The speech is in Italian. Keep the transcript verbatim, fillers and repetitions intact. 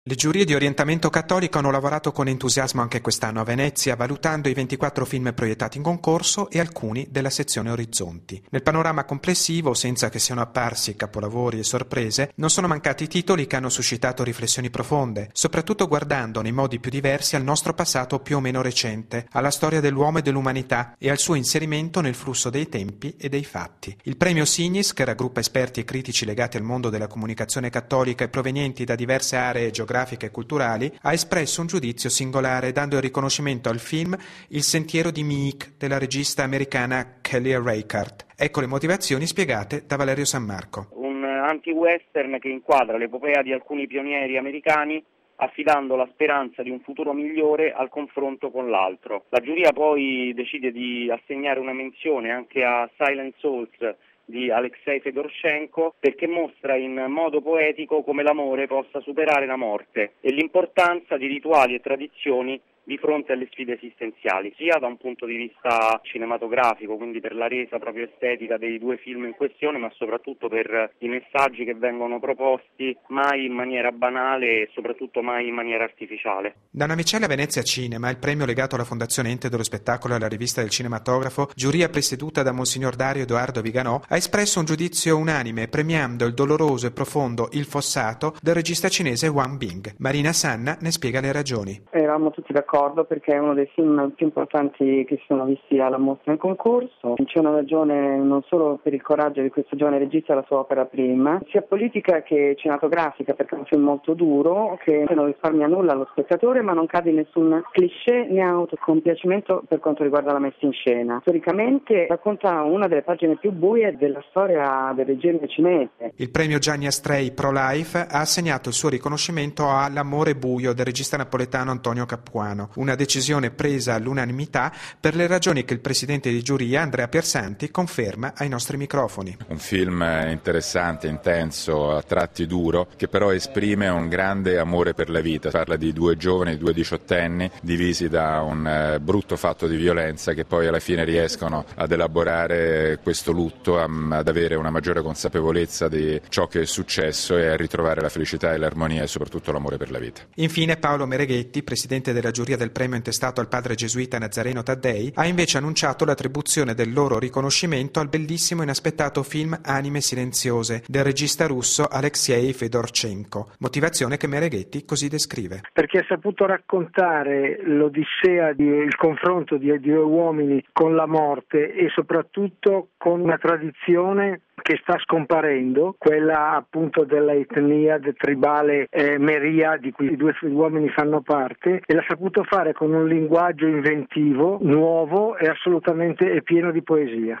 Le giurie di orientamento cattolico hanno lavorato con entusiasmo anche quest'anno a Venezia, valutando i ventiquattro film proiettati in concorso e alcuni della sezione Orizzonti. Nel panorama complessivo, senza che siano apparsi capolavori e sorprese, non sono mancati titoli che hanno suscitato riflessioni profonde, soprattutto guardando nei modi più diversi al nostro passato più o meno recente, alla storia dell'uomo e dell'umanità e al suo inserimento nel flusso dei tempi e dei fatti. Il premio Signis, che raggruppa esperti e critici legati al mondo della comunicazione cattolica e provenienti da diverse aree geografiche geografiche e culturali, ha espresso un giudizio singolare dando il riconoscimento al film Il sentiero di Meek della regista americana Kelly Reichardt. Ecco le motivazioni spiegate da Valerio Sammarco. Un anti-western che inquadra l'epopea di alcuni pionieri americani affidando la speranza di un futuro migliore al confronto con l'altro. La giuria poi decide di assegnare una menzione anche a Silent Souls di Alexei Fedorchenko perché mostra in modo poetico come l'amore possa superare la morte e l'importanza di rituali e tradizioni di fronte alle sfide esistenziali, sia da un punto di vista cinematografico, quindi per la resa proprio estetica dei due film in questione, ma soprattutto per i messaggi che vengono proposti mai in maniera banale e soprattutto mai in maniera artificiale. Da Navicella Venezia Cinema, il premio legato alla Fondazione Ente dello Spettacolo e alla Rivista del Cinematografo, giuria presieduta da Monsignor Dario Edoardo Viganò, ha espresso un giudizio unanime premiando il doloroso e profondo Il Fossato del regista cinese Wang Bing. Marina Sanna ne spiega le ragioni. Eravamo tutti d'accordo perché è uno dei film più importanti che si sono visti alla mostra in concorso. C'è una ragione non solo per il coraggio di questo giovane regista e la sua opera prima, sia politica che cinematografica, perché è un film molto duro che non risparmia nulla allo spettatore ma non cade in nessun cliché né autocompiacimento per quanto riguarda la messa in scena. Storicamente racconta una delle pagine più buie della storia del regime cinese. Il premio Gianni Astrei Pro Life ha assegnato il suo riconoscimento a L'amore buio del regista napoletano Antonio Capuano. Una decisione presa all'unanimità per le ragioni che il presidente di giuria, Andrea Piersanti, conferma ai nostri microfoni. Un film interessante, intenso, a tratti duro, che però esprime un grande amore per la vita. Parla di due giovani, due diciottenni, divisi da un eh, brutto fatto di violenza che poi alla fine riescono ad elaborare questo lutto, a, ad avere una maggiore consapevolezza di ciò che è successo e a ritrovare la felicità e l'armonia e soprattutto l'amore per la vita. Infine Paolo Mereghetti, presidente della giuria del premio intestato al padre gesuita Nazareno Taddei, ha invece annunciato l'attribuzione del loro riconoscimento al bellissimo e inaspettato film Anime silenziose del regista russo Alexei Fedorchenko, motivazione che Mereghetti così descrive. Perché ha saputo raccontare l'odissea, di, il confronto di due uomini con la morte e soprattutto con una tradizione che sta scomparendo, quella appunto della etnia del tribale eh, Meria di cui i due uomini fanno parte, e l'ha saputo fare con un linguaggio inventivo, nuovo e assolutamente pieno di poesia.